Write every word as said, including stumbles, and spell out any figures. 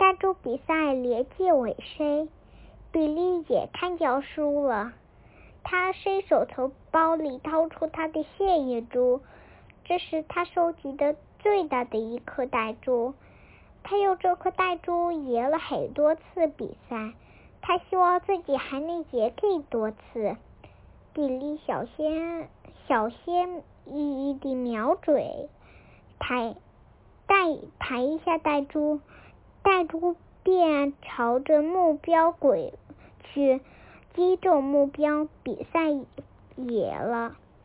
弹珠比赛连接尾声，比利也看要输了。他伸手从包里掏出他的现眼珠，这是他收集的最大的一颗弹珠。他用这颗弹珠赢了很多次比赛，他希望自己还能赢更多次。比利小心小心翼翼地瞄准，弹弹弹一下弹珠，弹珠便朝着目标滚去，击中目标，比赛赢了。